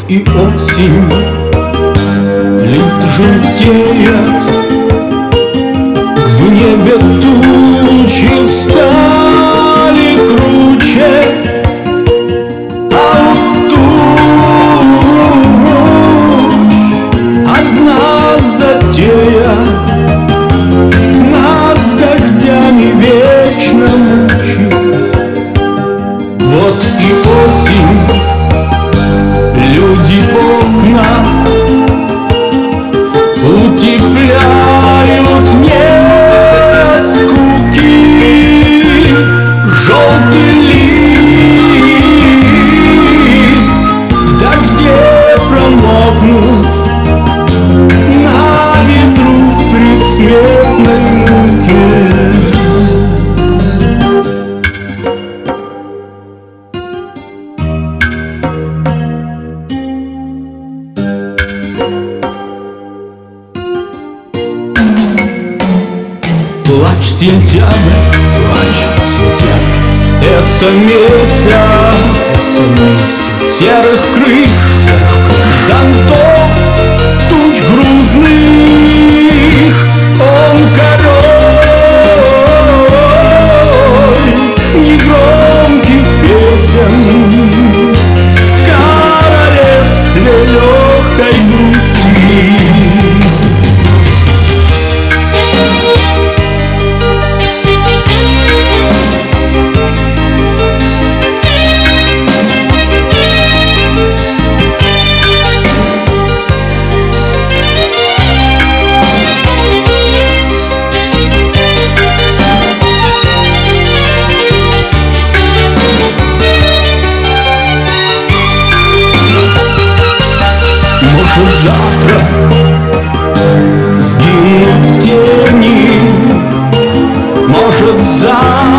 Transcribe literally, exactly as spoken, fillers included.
и осень, лист желтеет, в небе тучи стали круче, а у туч одна затея нас дождями вечно мучит. Вот и осень, люди окна утепляют, нет скуки. Желтый лист в дожде промокнув, на ветру в предсмертной муке. Плачь, сентябрь, плачь, сентябрь, это месяц, это месяц серых крыш, серых крыш, зонтов, туч грузных. Он король негромких песен в королевстве легкой грусти. Может, завтра сгинут тени, может, завтра